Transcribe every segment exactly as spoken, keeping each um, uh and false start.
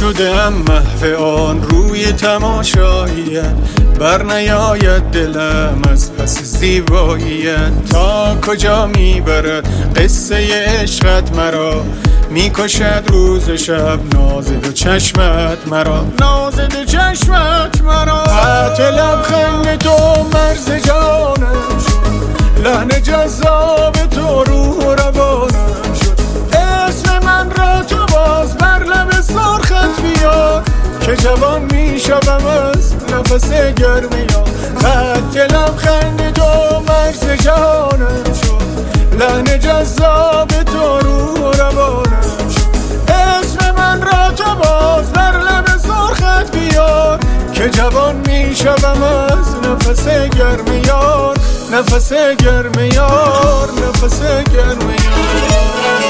شدم محو آن روی تماشاییت، بر نیاید دلم از پس زیباییت. تا کجا میبرد قصه عشقت مرا، میکشد روز شب ناز دو چشمت مرا، ناز دو چشمت مرا. خط لبخند تو مرز جانم شد، لحن جذاب تو روح و روانم شد. اسم من را تو باز بر لب سرخت بیار، که جوان میشوم از نفس گرمیان. خط لبخند تو مرز جانم شد، لحن جذاب تو روح و روانم شد. اسم من را تو باز بر لب سرخت بیار، که جوان میشوم از نفس گرمیان. نفس گرمیان، نفس گرمیان.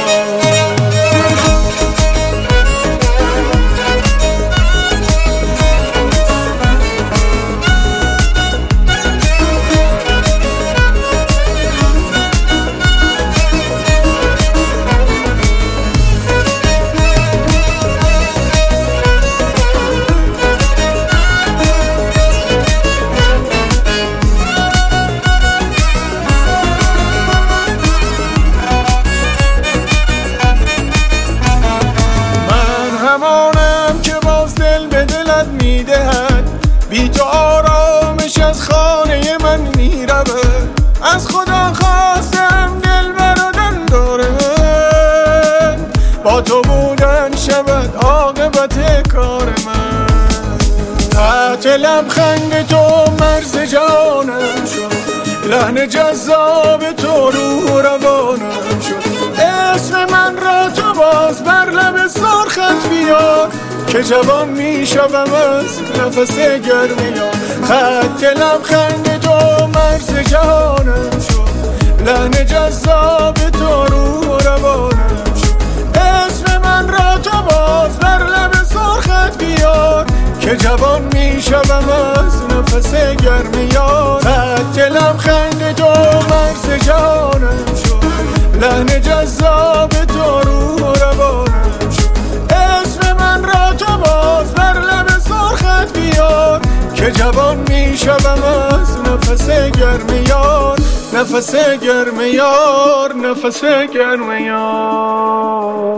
همانم که باز دل به دلت میدهد، بی تو آرامش از خانه من میرود. از خدا خواستم دل برادن داره من، با تو بودن شود عاقبت کار من. تحت لبخند تو مرز جانم شد، لحن جذاب تو روح و روانم شد. اسم من را تو باز بر لب سرخت بیار، که جوان میشوم از نفس گرمیان. خط لبخند تو مرز جانم شد، لحن جذاب تو روح و روانم شد. اسم من را تو باز بر لب سرخت بیار، که جوان میشوم از نفس گرمیان. خط لبخند تو مرز جانم شد، لحن جذاب تو روح و روانم شد. اسم من را تو باز بر لب سرخت بیار، که جوان میشوم از نفس گرمیان. نفس گرمیان، نفس گرمیان.